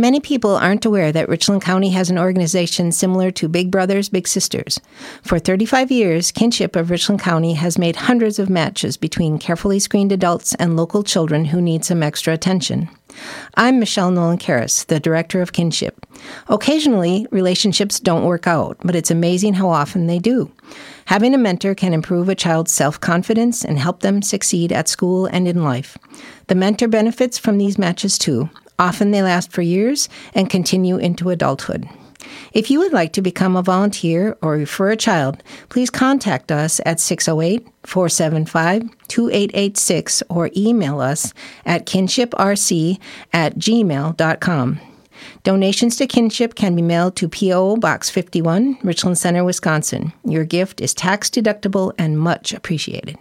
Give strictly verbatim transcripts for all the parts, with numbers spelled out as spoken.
Many people aren't aware that Richland County has an organization similar to Big Brothers Big Sisters. For thirty-five years, Kinship of Richland County has made hundreds of matches between carefully screened adults and local children who need some extra attention. I'm Michelle Nolan-Karras, the director of Kinship. Occasionally, relationships don't work out, but it's amazing how often they do. Having a mentor can improve a child's self-confidence and help them succeed at school and in life. The mentor benefits from these matches too. Often they last for years and continue into adulthood. If you would like to become a volunteer or refer a child, please contact us at six oh eight, four seven five, two eight eight six or email us at kinshiprc at gmail dot com. Donations to Kinship can be mailed to P O. Box fifty-one, Richland Center, Wisconsin. Your gift is tax deductible and much appreciated.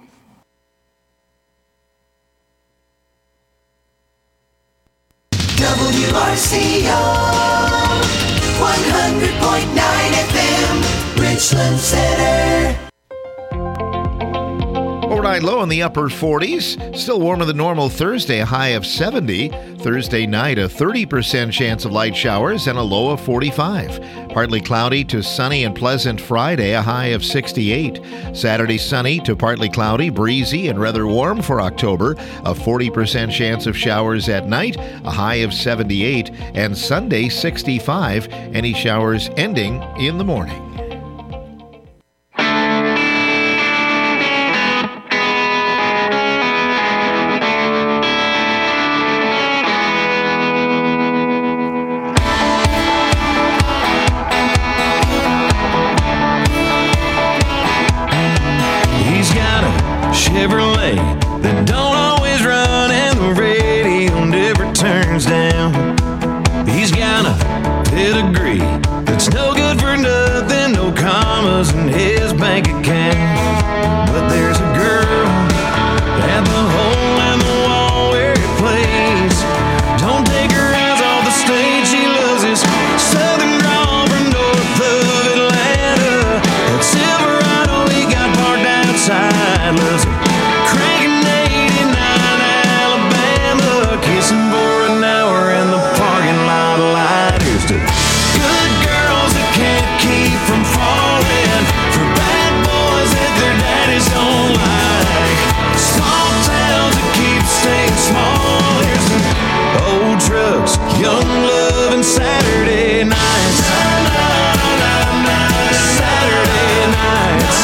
W R C O one hundred point nine F M, Richland Center. Overnight low in the upper forties. Still warmer than normal Thursday, a high of seventy. Thursday night, a thirty percent chance of light showers and a low of forty-five. Partly cloudy to sunny and pleasant Friday, a high of sixty-eight. Saturday, sunny to partly cloudy, breezy, and rather warm for October. A forty percent chance of showers at night, a high of seventy-eight. And Sunday, sixty-five. Any showers ending in the morning. Chevrolet that don't always run and the radio never turns down. He's got a pedigree that's no good for nothing, no commas in his bank account. But there's a girl at the hole in the wall where he plays. Don't take her eyes off the stage, she loves his southern drawl from north of Atlanta. That Silverado he got parked outside, loves it. Young love and Saturday nights. Saturday nights.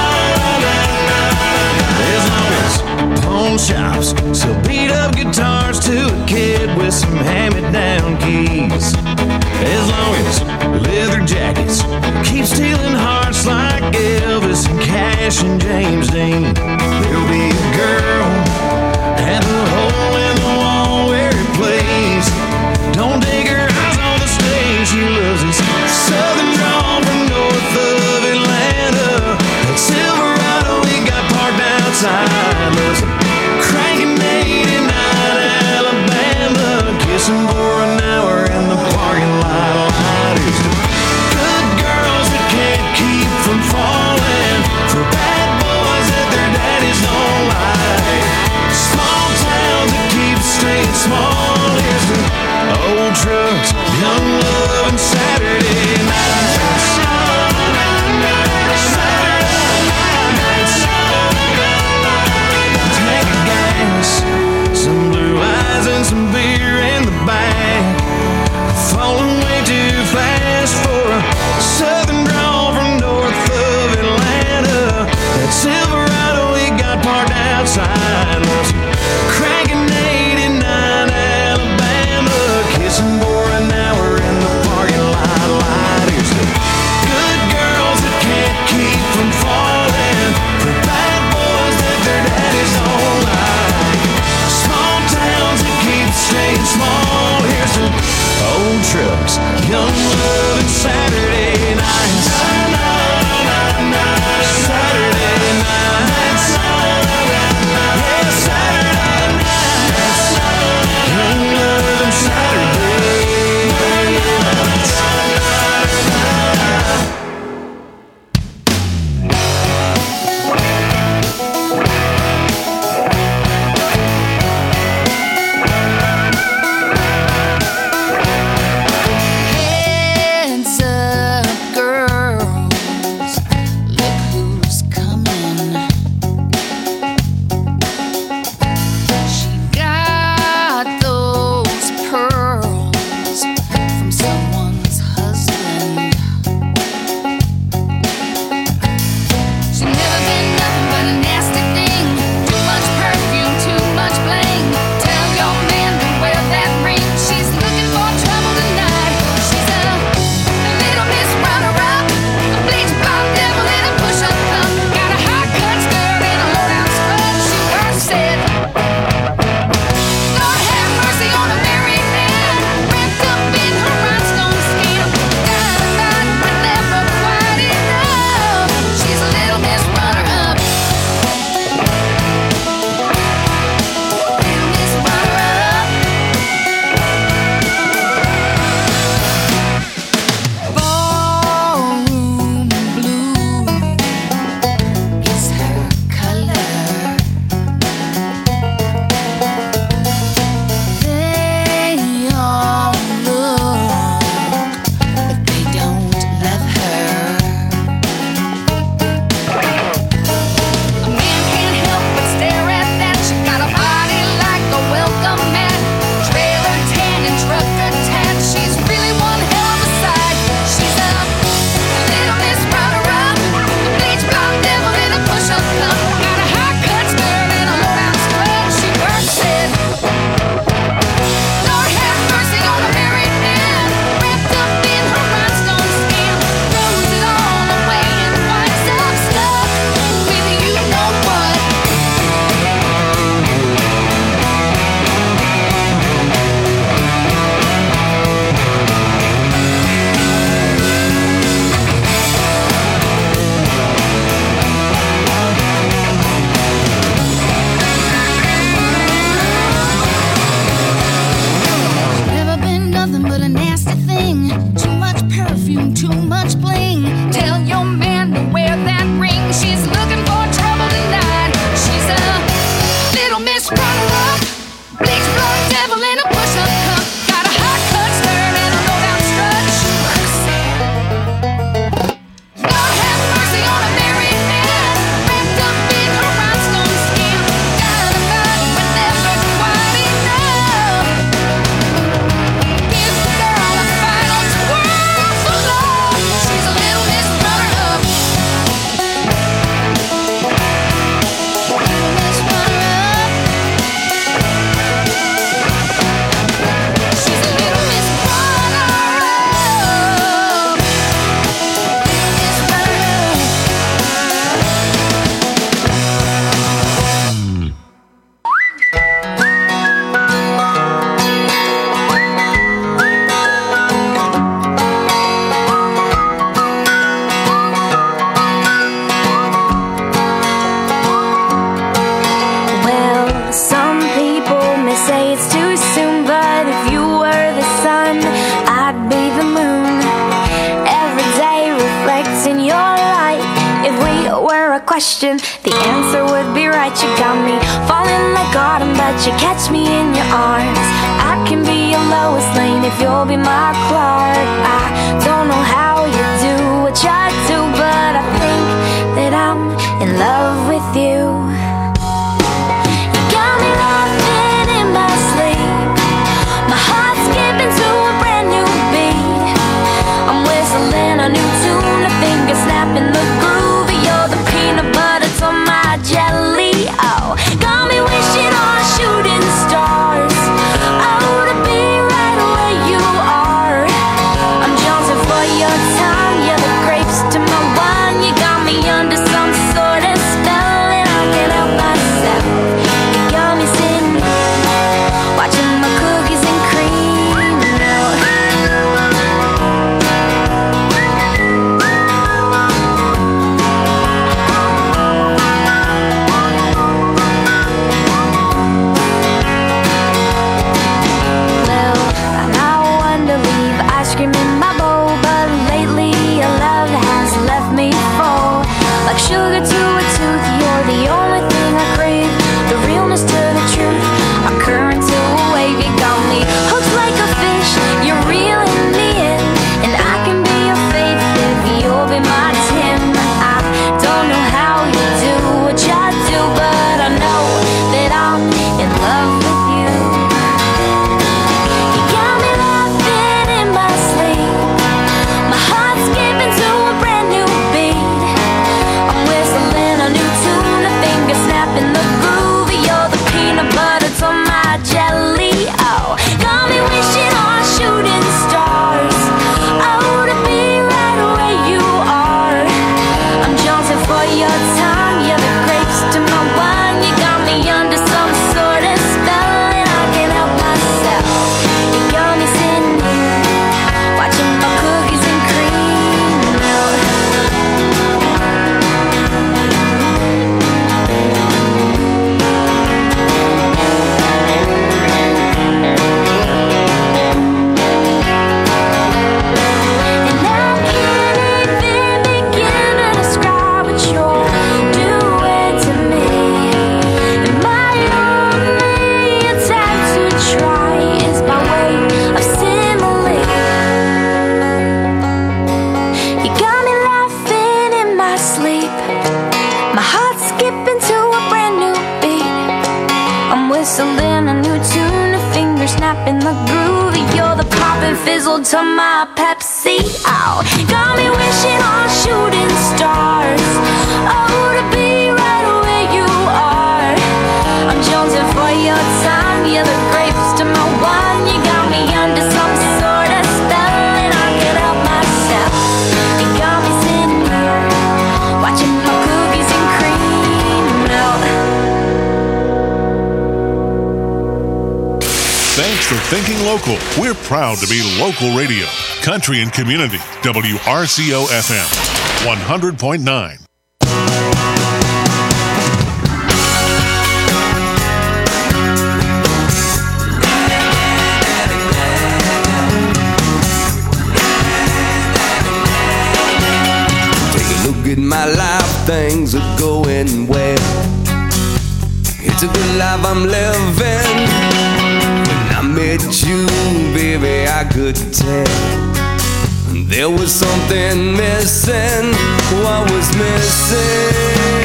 As long as pawn shops sell beat up guitars to a kid with some hand-me-down keys. As long as leather jackets keep stealing hearts like Elvis and Cash and James Dean, there'll be a girl at the hole in the wall where he plays. Don't take her eyes on the stage, she loves his southern drawl from north of Atlanta. That Silverado he got parked outside, loves him cranking eighty-nine Alabama, kissing for an hour in the parking lot. Lighters to good girls that can't keep from falling, for bad boys that their daddies don't like, small towns that keep staying small. Here's the old trucks, young love, and Saturday nights. Saturday nights. Tank of gas, some blue eyes and some beer in the back. Falling way too fast for a southern drawl from north of Atlanta. That Silverado he got parked outside, was cranking eighty-nine Alabama, kissing for an hour in the question, the answer would be right. You got me falling like autumn, but you catch me in your arms. I can be your Lois Lane if you'll be my Clark. I don't know how you do what I do, but I think that I'm in love with you. You got me laughing in my sleep, my heart's skipping to a brand new beat. I'm whistling a new tune, a finger snapping the groove. You're the peanut butter to my jelly. Oh, got me wishing on shooting stars. Oh, to be right where you are. I'm jonesing for your tongue. You're the grapes to my wine. You got me under some sort of spell, and I can't help myself. You got me sitting watching my cookies and cream melt. Well, I now want to leave ice cream in my bowl, but lately your love has left me full. Like sugar to a tooth, you're the only thing I crave. The realness to the truth, a current to a wave. You got me hooked like a fish, you're reeling me in, and I can be your faith if you'll be my Tim. I don't know how you do what I do, but I know that I'm in love with you. You got me laughing in my sleep, my heart's skipping to a brand new beat. I'm whistling a new tune, a finger snapping the groove. You're the peanut butter to my jelly. Oh, got me wishing on shooting stars. Oh, to be right where you are. I'm jonesing for your tongue. You're the grapes to my wine. You got me under some sort of spell, and I can't help myself. You got me sitting here watching my cookies and cream melt. And I can't even begin to describe what you're doing to me. And my only attempt to try is by way of simile. You got me laughing in my sleep, my heart's skipping to a brand new beat. I'm whistling a new tune, a finger snapping the groove. You're the pop and fizzle to my Pepsi. Oh, got me wishing on shooting stars. Oh, to be right where you are. I'm jonesing for your time. You're the grapes to my wine. You got me under some sort of spell, and I can't help myself. You got me sitting here watching my cookies and cream melt. Thanks for thinking local. We're proud to be local radio. Country and Community. W R C O F M. one hundred point nine. Take a look at my life, things are going well. It's a good life I'm living. When I met you, baby, I could tell there was something missing. What was missing?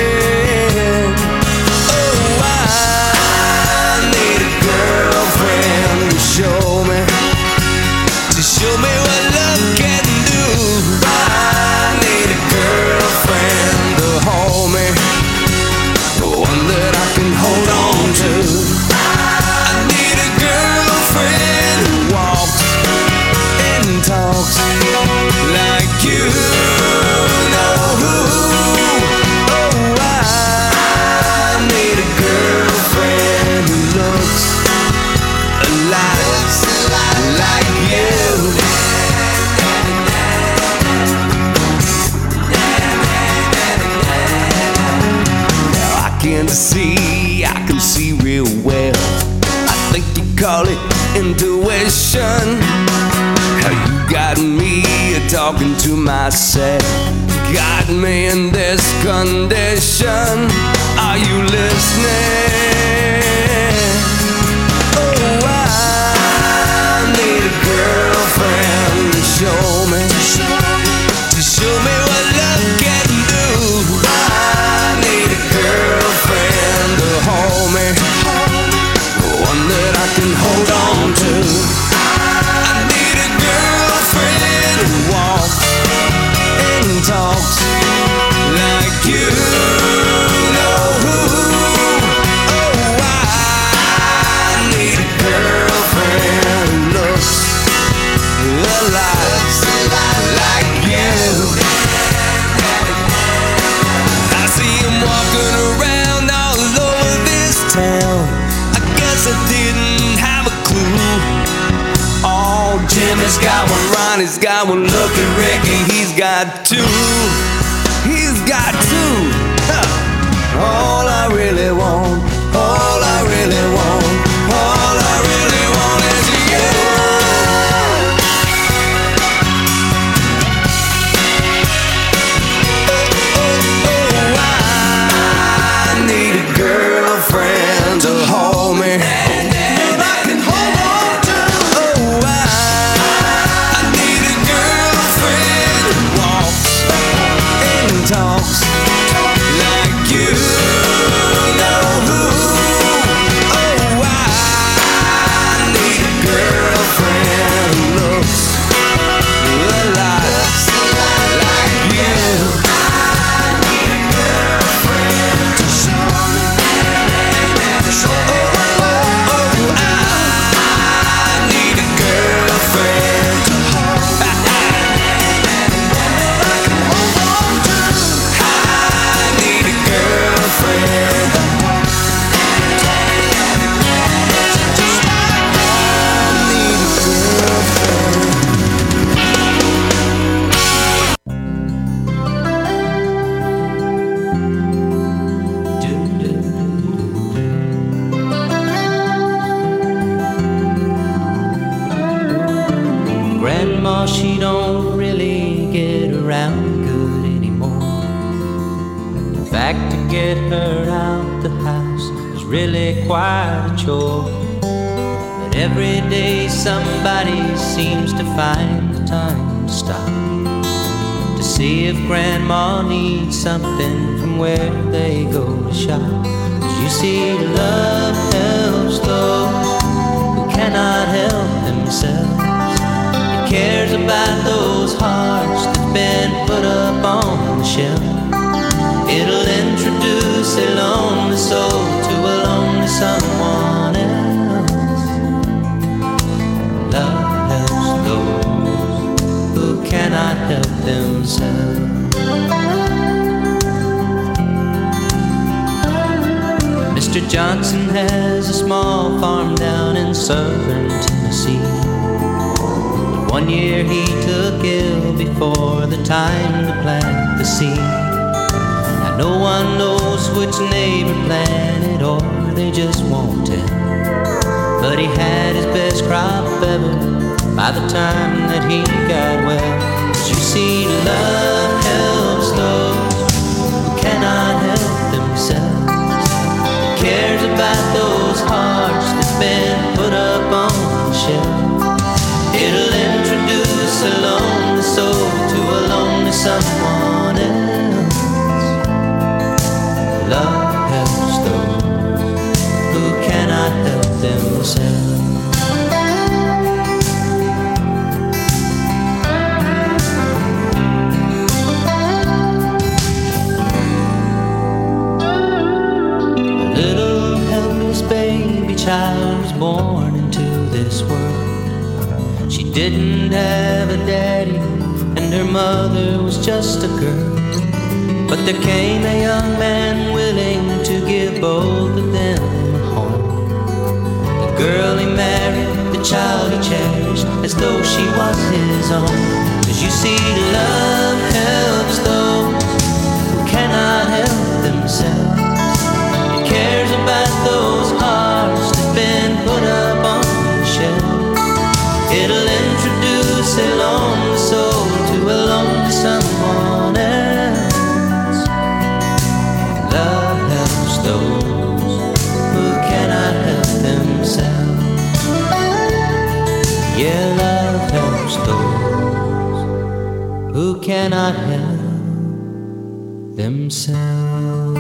Oh, I need a girlfriend to show me, to show me what love can do. I need a girlfriend to hold me, one that I can hold on to. I need a girlfriend who walks and talks like you know who. Oh, I need a girlfriend who looks a lot like you. Now I can see, I can see real well. I think you call it intuition. How you got me talking to myself. got me in this condition. Are you listening? Oh, I need a girlfriend to show me, to show me what love can do. I need a girlfriend to hold me, one that I can hold on to. I need a girlfriend who walks and talks like you know who. Oh, I need a girlfriend who looks alive like you. I see him walking around all over this town. I guess I didn't have a clue. Oh, Jimmy's got one, Ronnie's got one, look at Ricky, he's got two. He's got two. Huh. All I really want, all I really want, all I really want is you. Oh, oh, oh, I need a girlfriend to hold me, that I can hold on to. Oh, I, I need a girlfriend who walks and talks like you know who. Oh, I need a girlfriend who looks alive like you. I need a girlfriend to show me, to show me. Oh, oh, oh, I need a girlfriend to hold me, I can hold on to. I need a girlfriend to hold me. I need a girlfriend. Grandma, she don't really get around good anymore. In fact, to get her out the house is really quite a chore. But every day somebody seems to find the time to stop to see if Grandma needs something from where they go to shop. 'Cause you see, love helps those who cannot help themselves. It cares about those hearts that's been put up on the shelf. It'll introduce a lonely soul to a lonely someone else. Love helps those who cannot help themselves. Mister Johnson has a small farm down in southern Tennessee. One year he took ill before the time to plant the seed. Now no one knows which neighbor planted or they just won't tell. But he had his best crop ever by the time that he got well. 'Cause you see, love helps those who cannot help themselves. It cares about those hearts that's been put up on the shelf. It'll introduce a lonely soul to a lonely someone else. Love helps those who cannot help themselves. A little helpless baby child was born into this world. She didn't have a daddy, and her mother was just a girl. But there came a young man willing to give both of them a home. The girl he married, the child he cherished, as though she was his own. 'Cause you see, love helps those who cannot help themselves. It cares about those hearts that've been put up on the shelf. It'll introduce a lonely soul to a lonely someone else. cannot help themselves.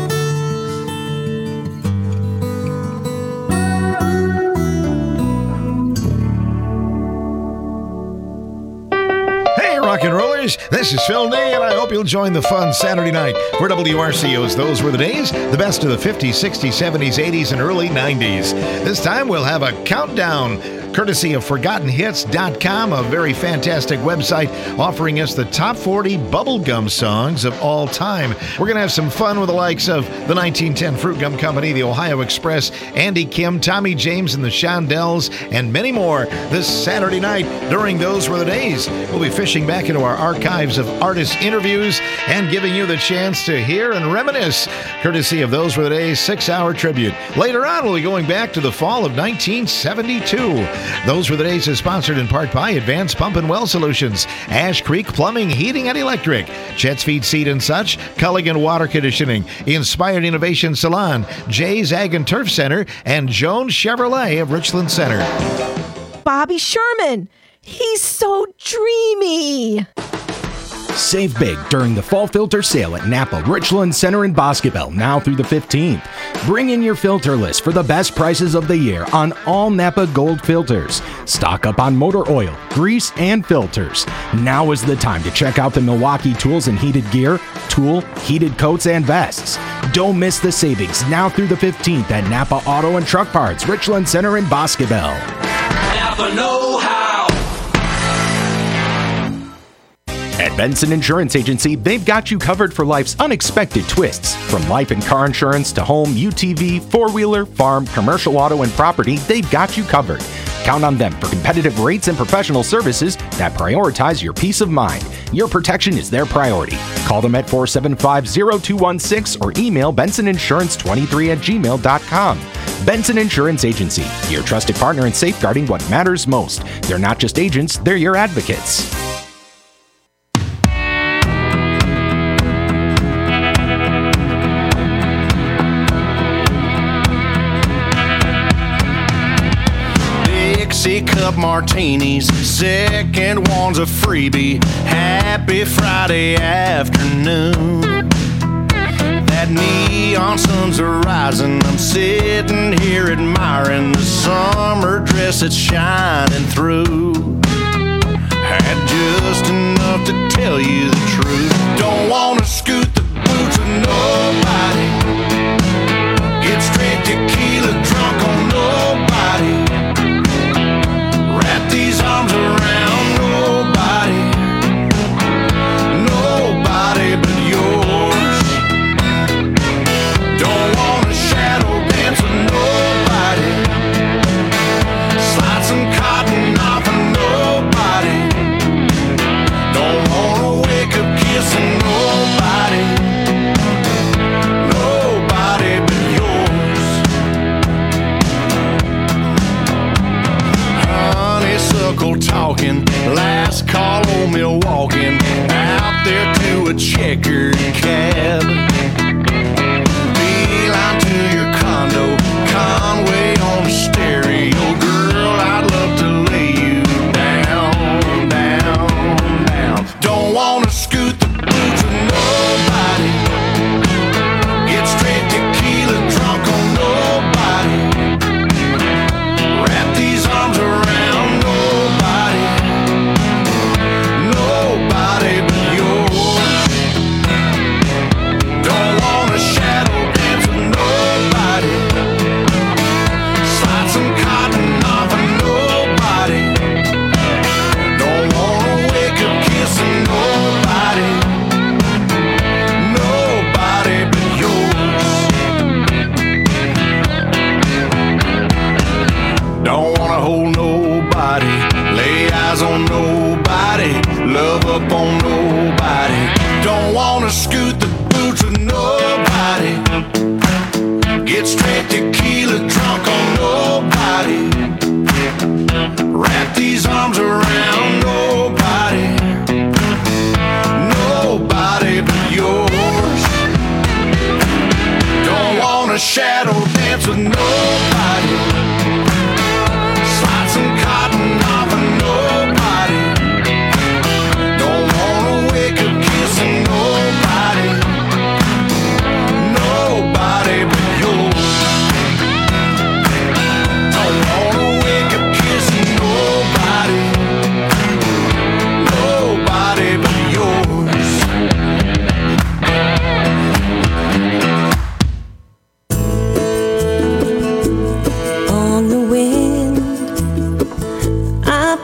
Rock and rollers, this is Phil Day, and I hope you'll join the fun Saturday night for W R C O's Those Were the Days, the best of the fifties, sixties, seventies, eighties, and early nineties. This time we'll have a countdown, courtesy of Forgotten Hits dot com, a very fantastic website offering us the top forty bubblegum songs of all time. We're going to have some fun with the likes of the nineteen ten Fruit Gum Company, the Ohio Express, Andy Kim, Tommy James and the Shondells, and many more this Saturday night during Those Were the Days. We'll be fishing back into our archives of artist interviews and giving you the chance to hear and reminisce, courtesy of Those Were the Days six-hour tribute. Later on, we'll be going back to the fall of nineteen seventy-two. Those Were the Days is sponsored in part by Advanced Pump and Well Solutions, Ash Creek Plumbing, Heating and Electric, Chet's Feed Seed and Such, Culligan Water Conditioning, Inspired Innovation Salon, Jay's Ag and Turf Center, and Jones Chevrolet of Richland Center. Bobby Sherman, he's so dreamy. Save big during the fall filter sale at Napa, Richland Center, and Boscobel, now through the fifteenth. Bring in your filter list for the best prices of the year on all Napa Gold filters. Stock up on motor oil, grease, and filters. Now is the time to check out the Milwaukee tools and heated gear, tool, heated coats, and vests. Don't miss the savings now through the fifteenth at Napa Auto and Truck Parts, Richland Center, and Boscobel. Napa know-how. At Benson Insurance Agency, they've got you covered for life's unexpected twists. From life and car insurance to home, U T V, four-wheeler, farm, commercial auto, and property, they've got you covered. Count on them for competitive rates and professional services that prioritize your peace of mind. Your protection is their priority. Call them at four seven five, zero two one six or email benson insurance twenty-three at gmail dot com. Benson Insurance Agency, your trusted partner in safeguarding what matters most. They're not just agents, they're your advocates. Dixie cup martinis, second one's a freebie. Happy Friday afternoon. That neon sun's rising. I'm sitting here admiring the summer dress that's shining through. Had just enough to tell you the truth. Don't wanna scoot the boots of nobody. Get straight tequila drunk on nobody. Wrap these arms around nobody. Nobody but yours. Don't wanna shadow dance with nobody. Slide some cotton off of nobody. Don't wanna wake up kissing nobody. Nobody but yours. Honeysuckle talking, last call on Milwaukee. Out there to a checkered cab. Beeline to your condo, Conway on the stereo. Girl, I'd love to lay you down, down, down. Don't wanna scoot the boots of nobody. Get straight tequila drunk on nobody. Wrap these arms around nobody. Nobody but yours.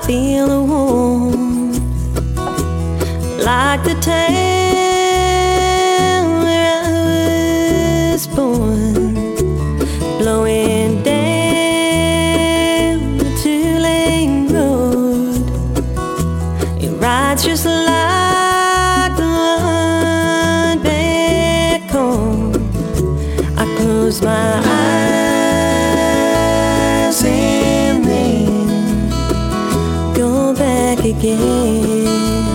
feel a warmth like the town where I was born, blowing down the two-lane road. It rides just like the one back home. I close my eyes and then go back again.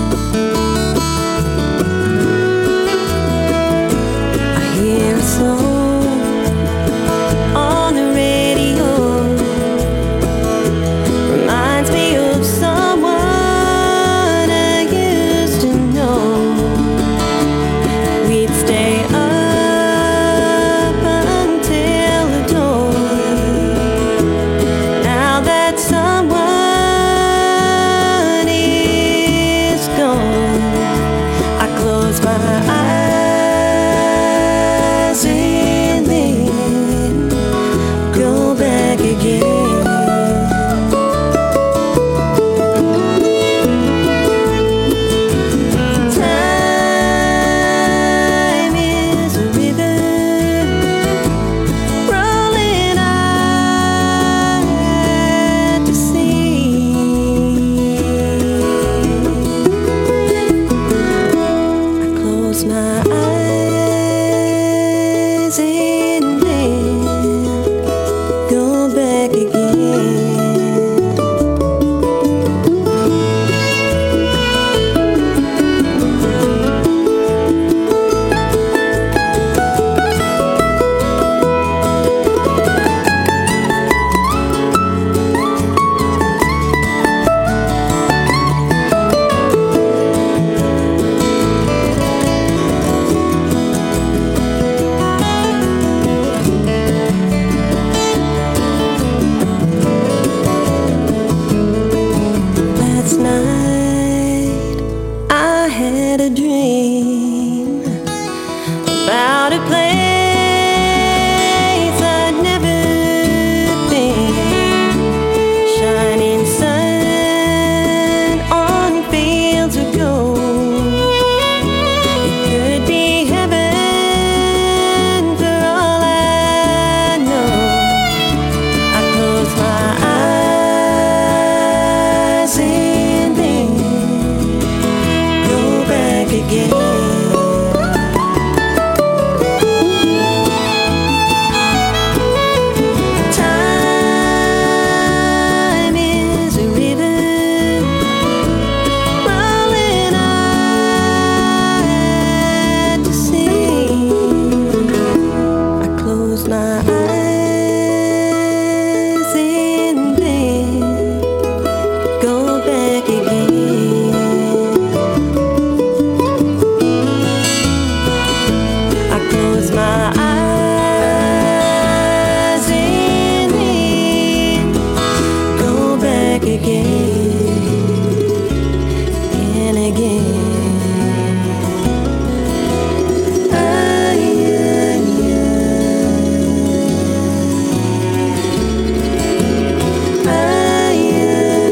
I hear a song on the radio, reminds me of someone I used to know. We'd stay up until the dawn. Now that someone is gone, I close my eyes and then go back again. Time is a river rolling out to sea. I close my eyes and then go back again. Last night I had a dream about a place I'd never been. Shining sun on fields of gold. It could be heaven for all I know. I close my eyes and then go back again. Time is a river rolling out to sea. I close my eyes and then go back again. I close my eyes and then go back again and again. Ah, yeah, yeah. Ah, yeah,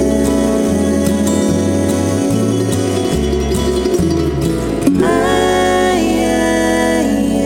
yeah. Ah, yeah,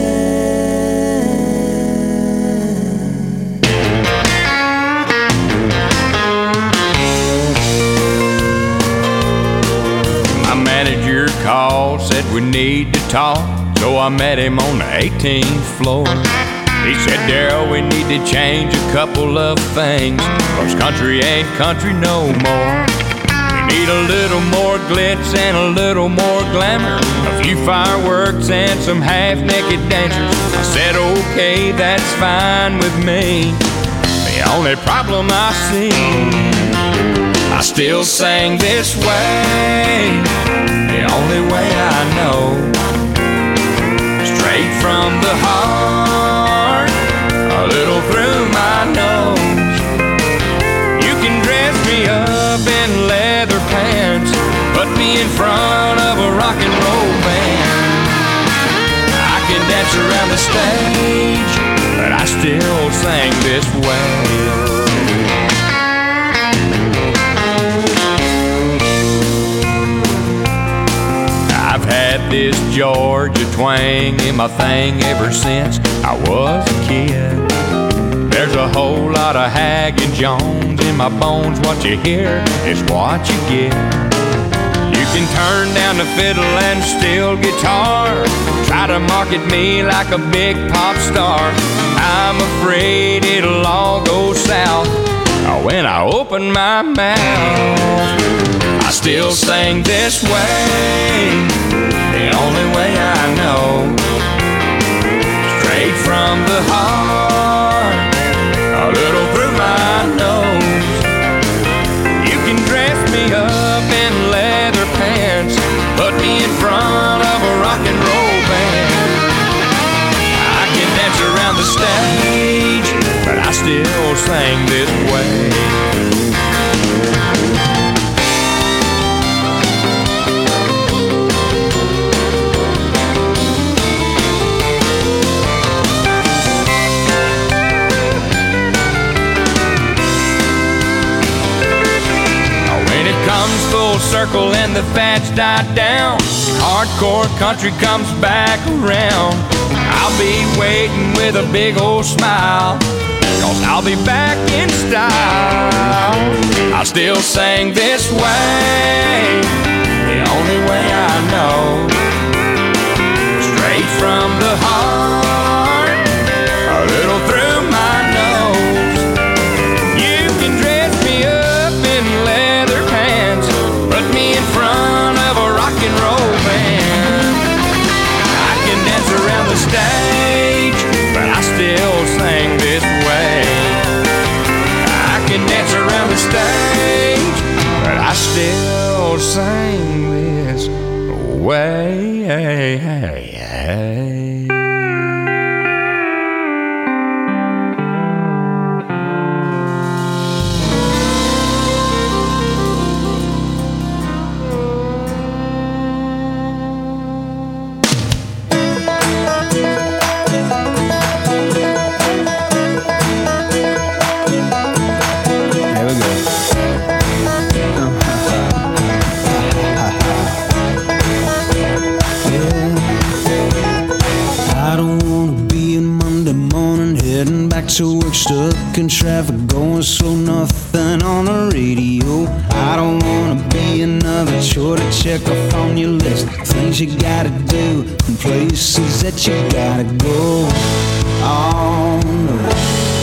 My manager called, said we need to talk, so I met him on the eighteenth floor. He said, Daryl, we need to change a couple of things, 'cause country ain't country no more. We need a little more glitz and a little more glamour, a few fireworks and some half-naked dancers. I said, okay, that's fine with me. The only problem I see, I still sing this way, the only way I know, straight from the heart, a little through my nose. You can dress me up in leather pants, put me in front of a rock and roll band. I can dance around the stage, but I still sing this way. Georgia twang in my thing ever since I was a kid. There's a whole lot of Hag and Jones in my bones. What you hear is what you get. You can turn down the fiddle and steel guitar, try to market me like a big pop star. I'm afraid it'll all go south when I open my mouth. I still sing this way, the only way I know, straight from the heart, a little through my nose. You can dress me up in leather pants, put me in front of a rock and roll band. I can dance around the stage, but I still sing this way. Full circle and the fads die down, hardcore country comes back around. I'll be waiting with a big old smile, cause I'll be back in style. I still sing this way, the only way I know, straight from the heart, a little through my nose. You can dress me up in leather pants, put me in front of a rock and roll band. I can dance around the stage, but I still sing this way. I can dance around the stage, but I still sing this way. Hey, hey, hey. To work, stuck in traffic, going slow, nothing on the radio. I don't wanna be another chore to check off on your list. Things you gotta do and places that you gotta go. Oh no,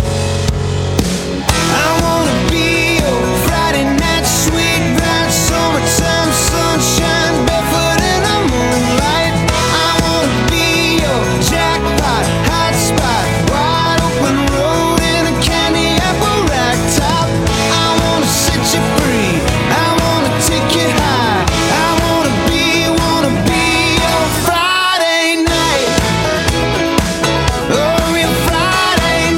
I wanna be your Friday night sweet bright summertime sunshine, barefoot in the moonlight. I wanna be your jackpot hot spot, wide open road in a candy apple rack top. I wanna set you free, I wanna take you high. I wanna be, wanna be your Friday night. Oh, your Friday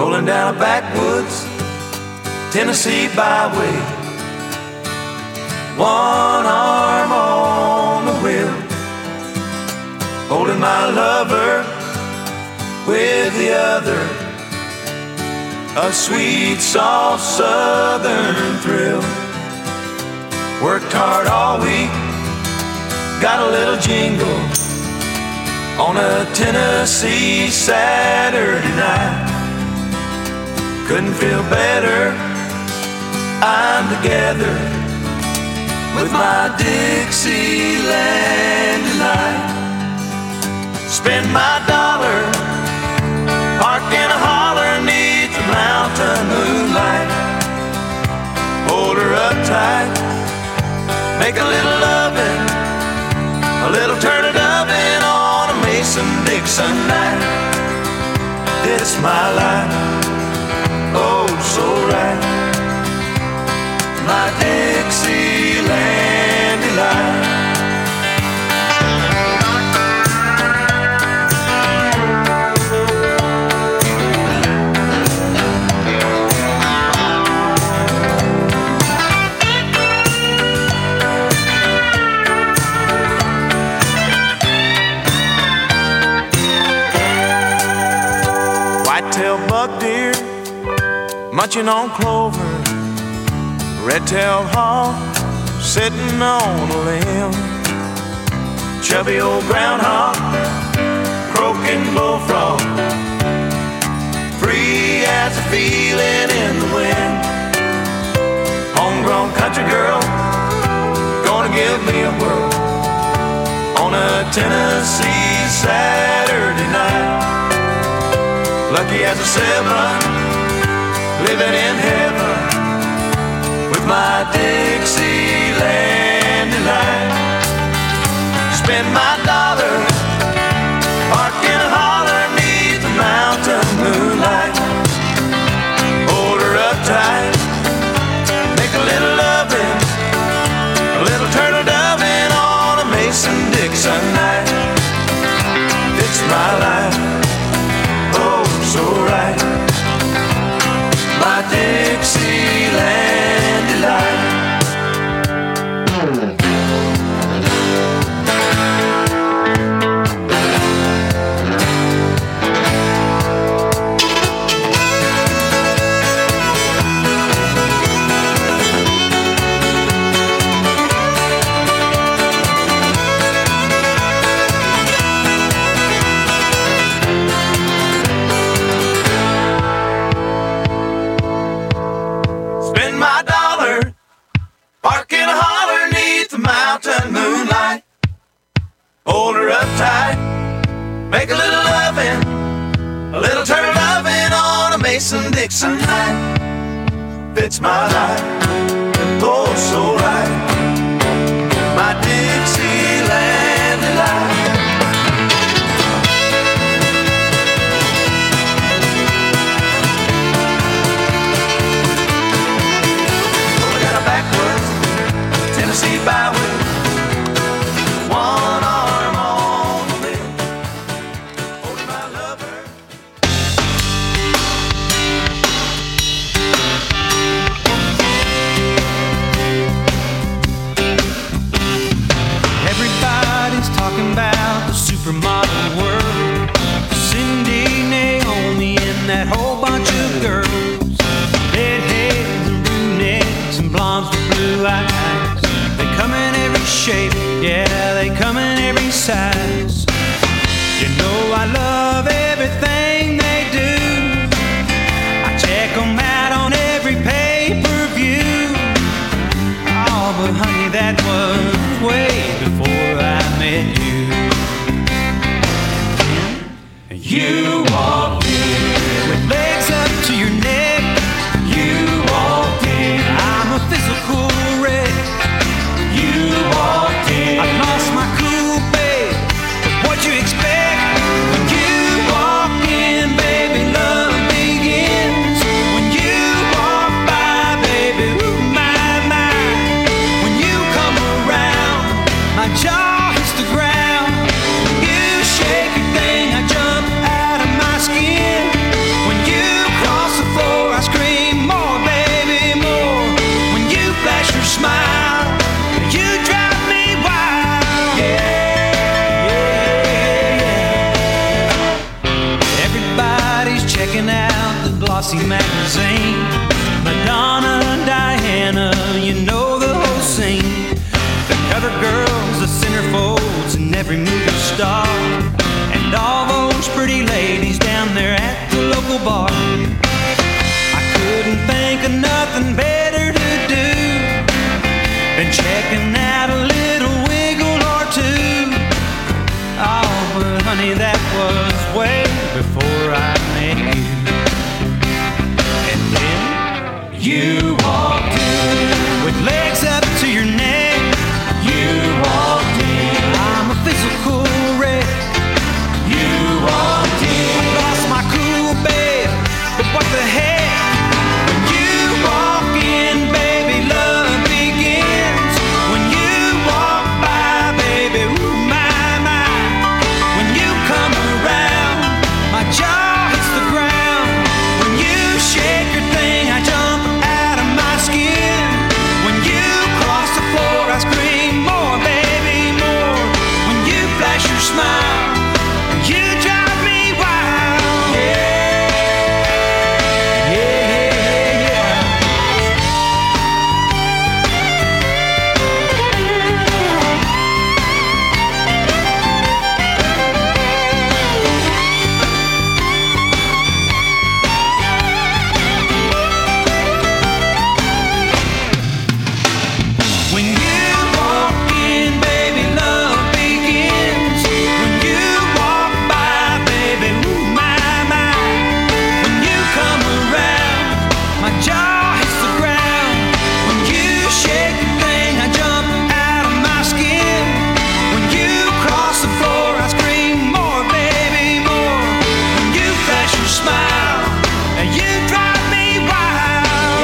rolling down a backwoods Tennessee byway. One arm on the wheel, holding my lover with the other. A sweet, soft southern thrill. Worked hard all week, got a little jingle on a Tennessee Saturday night. Couldn't feel better, I'm together with my Dixieland delight. Spend my dollar, park in a holler neath the mountain moonlight. Hold her up tight, make a little lovin', a little turn it oven on a Mason-Dixon night. It's my life, oh so right, my Dixieland delight. White-tailed buck deer munching on clover, red-tailed hawk sitting on a limb, chubby old groundhog croaking bullfrog, free as a feeling in the wind. Homegrown country girl gonna give me a whirl on a Tennessee Saturday night. Lucky as a seven, living in heaven with my Dixieland delight. Spend my dollar, park in a holler neath the mountain moonlight. Hold her up tight, make a little lovin', a little turtle dovin' on a Mason-Dixon night. It's my life, oh so right, my Dixieland delight. Spend my dollar, park in a holler neath the mountain moonlight. Hold her up tight, make a little lovin', a little turn lovin' on a Mason-Dixon night. Fits my life, oh so right, my Dixieland delight. Tennessee byway, one arm on the wheel, holding my lover. Everybody's talking about the supermodel world. Cindy, Naomi, and that whole bunch of girls. Redheads and brunettes and blondes with blue eyes. They come in every shape, yeah, they come in every size. You know I love everything they do. I check them out on every pay-per-view. Oh, but honey, that was way before I met you. You walked in with legs up to your neck. You walked in, I'm a physical wreck. You walked in, I lost my cool, babe. But what you expect when you walk in, baby? Love begins when you walk by, baby. Ooh, my, my. When you come around, my jaw hits the ground. You shake your thing, I jump out of my skin. When you cross centerfolds in every movie star, and all those pretty ladies down there at the local bar. I couldn't think of nothing better to do than checking out a little wiggle or two. Oh, but honey, that was way before I met you. And then you walked in with legs up to your neck. You walked in. I'm a physical wreck. You walked in. I lost my cool, babe, but what the heck? When you walk in, baby, love begins. When you walk by, baby, ooh, my, my. When you come around, my jaw hits the ground. When you shake your thing, I jump out of my skin. When you cross the floor, I scream more, baby, more. When you flash your smile, you drive me wild. Yeah, yeah, yeah, yeah. When you walk in, baby, love begins. When you walk by, baby, ooh, my, my. When you come around, my jaw hits the ground. When you shake the thing, I jump out of my skin. When you cross the floor, I scream more, baby, more. When you flash your smile, and you drive me wild.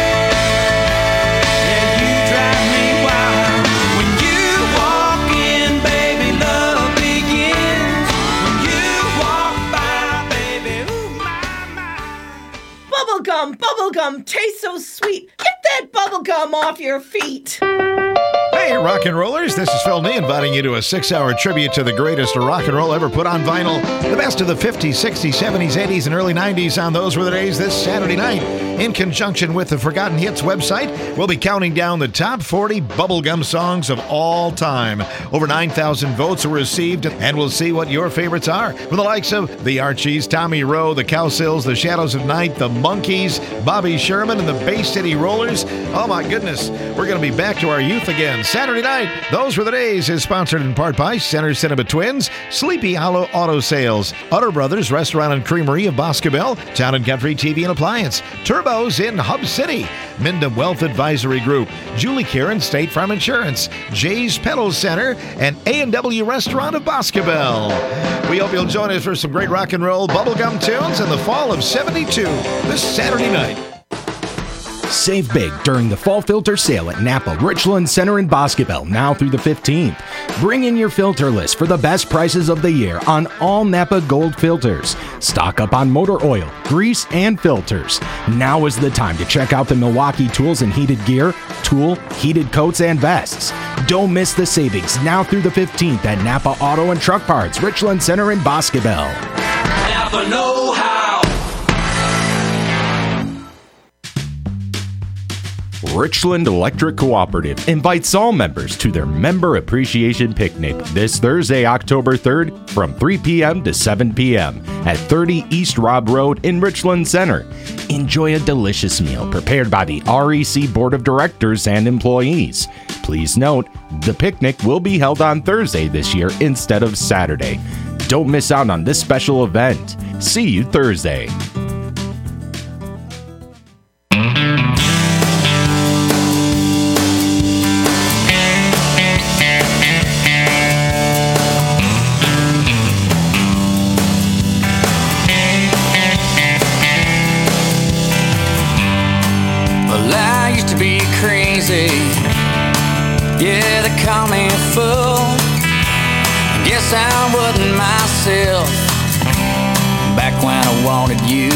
Yeah, you drive me wild. When you walk in, baby, love begins. When you walk by, baby, ooh, my, my. Bubblegum, bubblegum, tastes so sweet. Get that bubblegum off your feet. Hey, rock and rollers, this is Phil Nee inviting you to a six-hour tribute to the greatest rock and roll ever put on vinyl. The best of the fifties, sixties, seventies, eighties, and early nineties on Those Were the Days this Saturday night. In conjunction with the Forgotten Hits website, we'll be counting down the top forty bubblegum songs of all time. Over nine thousand votes were received, and we'll see what your favorites are. From the likes of the Archies, Tommy Rowe, the Cowsills, the Shadows of Night, the Monkees, Bobby Sherman, and the Bay City Rollers. Oh my goodness, we're going to be back to our youth again. Saturday night, Those Were the Days is sponsored in part by Center Cinema Twins, Sleepy Hollow Auto Sales, Utter Brothers Restaurant and Creamery of Boscobel, Town and Country T V and Appliance, Turbos in Hub City, Minden Wealth Advisory Group, Julie Karen State Farm Insurance, Jay's Pedal Center, and A and W Restaurant of Boscobel. We hope you'll join us for some great rock and roll bubblegum tunes in the fall of seventy-two this Saturday night. Save big during the fall filter sale at Napa, Richland Center, and Boscobel now through the fifteenth. Bring in your filter list for the best prices of the year on all Napa Gold filters. Stock up on motor oil, grease, and filters. Now is the time to check out the Milwaukee tools and heated gear, tool, heated coats, and vests. Don't miss the savings now through the fifteenth at Napa Auto and Truck Parts, Richland Center, and Boscobel. Napa know-how. Richland Electric Cooperative invites all members to their Member Appreciation Picnic this Thursday, October third from three p.m. to seven p.m. at thirty East Robb Road in Richland Center. Enjoy a delicious meal prepared by the R E C Board of Directors and employees. Please note, the picnic will be held on Thursday this year instead of Saturday. Don't miss out on this special event. See you Thursday. Yeah, they call me a fool. Guess I wasn't myself back when I wanted you.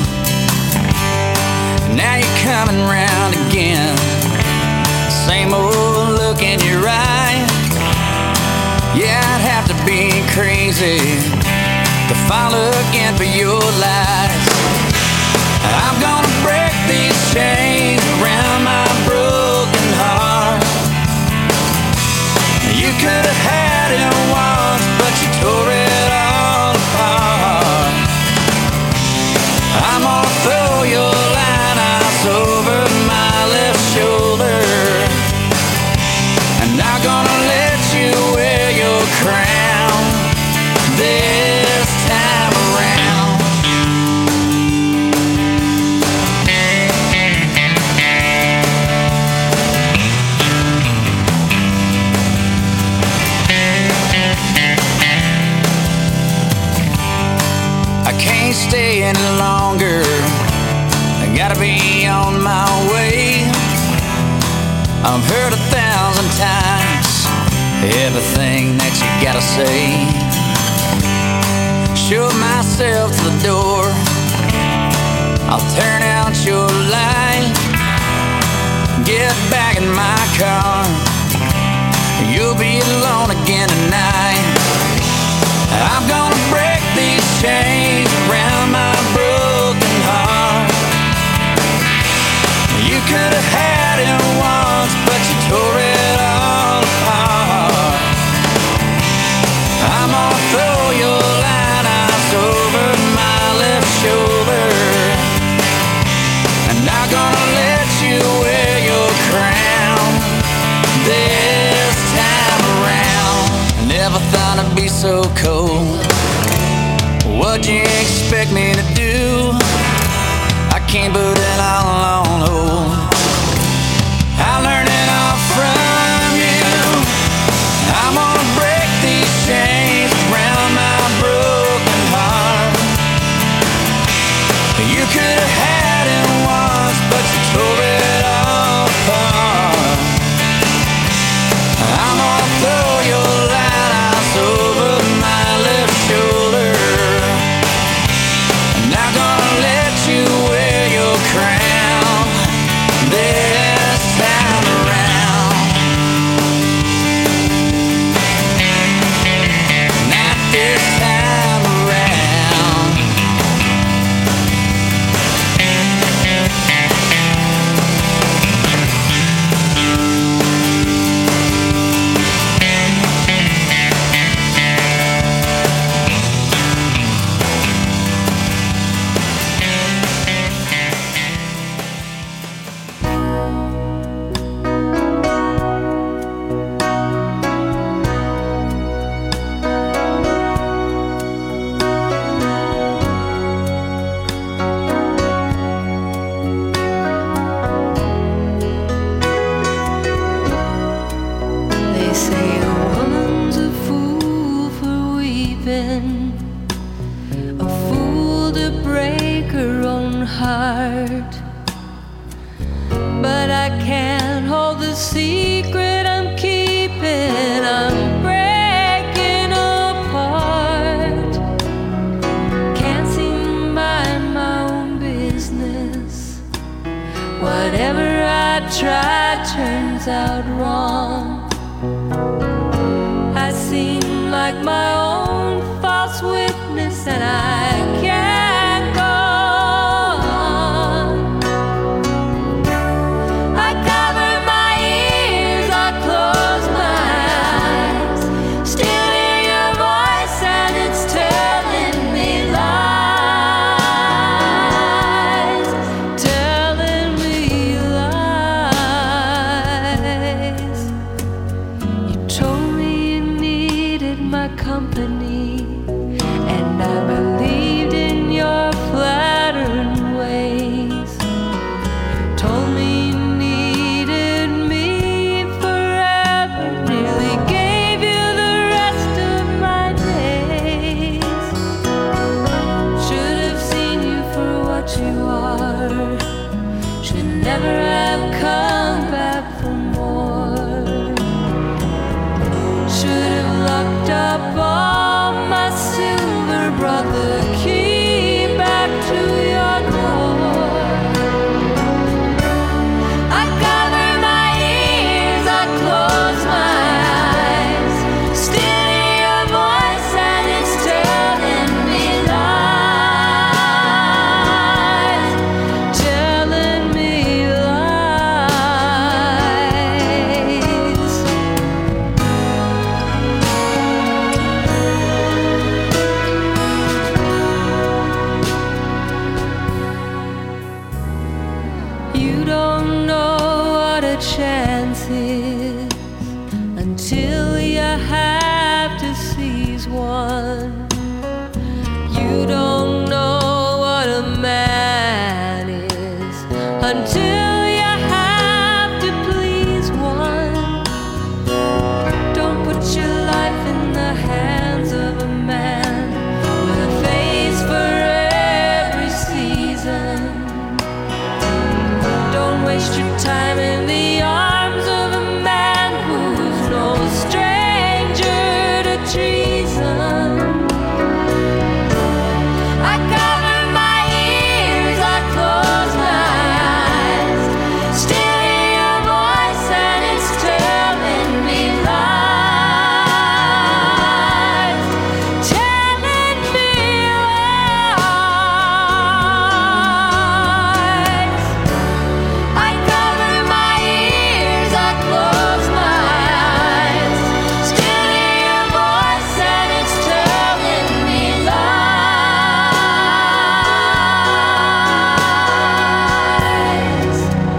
Now you're coming round again. Same old look in your eye. Yeah, I'd have to be crazy to follow again for your lies. I'm gonna break these chains around my broken heart. You could have had it once, but you tore it all apart. I'm gonna throw your line ice over my left shoulder, and I'm gonna let you wear your crown this time around. I can't stay any longer, I gotta be on my way. I've heard a thousand times everything that you gotta say. Shove myself to the door, I'll turn out your light. Get back in my car, you'll be alone again tonight. I'm gonna break these chains around my broken heart. You could have had it once, but you tore it all apart. I'm gonna throw your line ice over my left shoulder, and I'm gonna let you wear your crown this time around. I never thought I'd be so cold. What'd you expect me to do? I can't put it all on hold. I learned it all from you. I'm gonna break these chains around my broken heart. You could have had it once, but you tore it all apart. I'm gonna throw your line ice over my left shoulder, and I'm gonna let you wear your crown this time around. Not this time around. They say a woman's a fool for weeping, a fool to break her own heart. But I can't hold the secret I'm keeping. I'm breaking apart. Can't seem to mind my own business. Whatever I try turns out wrong. I seem like my own false witness, and I can't go on. I cover my ears, I close my eyes, still hear your voice, and it's telling me lies, telling me lies. You told me you needed my company, and I believed in your flattering ways. Told me you needed me forever, nearly gave you the rest of my days. Should have seen you for what you are, should never have come back for more. Should have locked up all You don't know what a man is until you have to please one. Don't put your life in the hands of a man with a face for every season. Don't waste your time in the arms of a man who's no stranger to treason. I cover my ears, I close my eyes, still hear your voice and it's telling me lies, telling me lies. I cover my ears, I close my eyes, still hear your voice and it's telling me lies.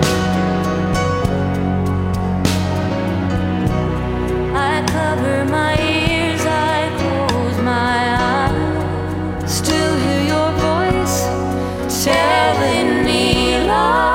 I cover my ears, I close my eyes, still hear your voice telling me lies.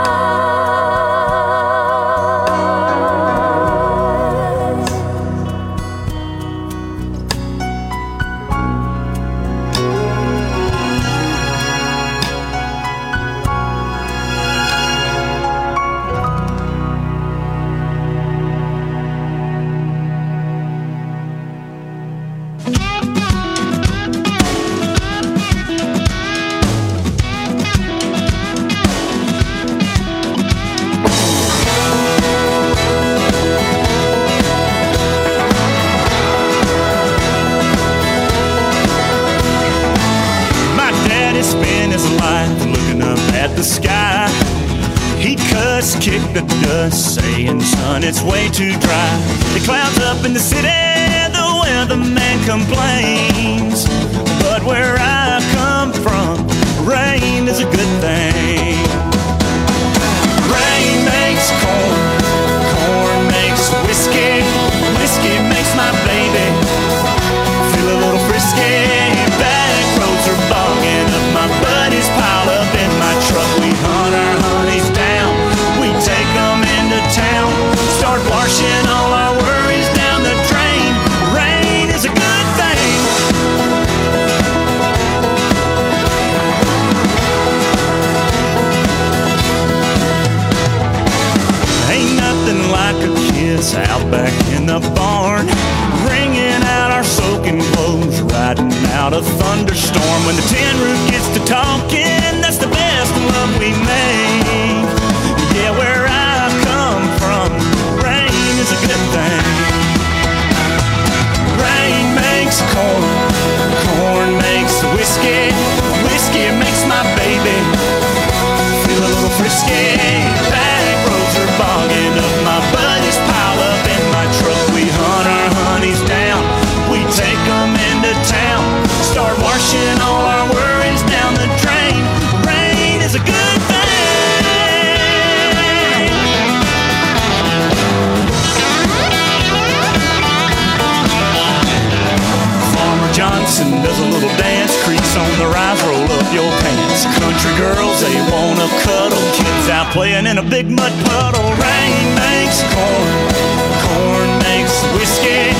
My daddy spent his life looking up at the sky. He cussed, kicked the dust, saying, son, it's way too dry. The clouds up in the city, the weatherman complains. But where I come from, rain is a good thing. Rain makes corn, corn makes whiskey, whiskey makes my baby feel a little frisky. Back roads are bogging up, my buddies pile up in my truck. We hunt our honeys down, we take them into town, start washing all our worries down the drain. Rain is a good thing. Ain't nothing like a kiss out back in the barn, wringing out our soaking clothes, riding out a thunderstorm. When the tin roof gets to talking, that's the best love we make. Yeah, where I come from, rain is a good thing. Rain makes corn, corn makes whiskey, whiskey makes my baby feel a little frisky. Back roads are bogging up, my buddies pile up in my truck. We hunt our honeys down, we take them into town, start washing all our worries down the drain. Rain is a good thing. Farmer Johnson does a little dance, crease on the rise, roll up your pants. Country girls, they wanna cuddle, kids out playing in a big mud puddle. Rain makes corn, corn makes whiskey,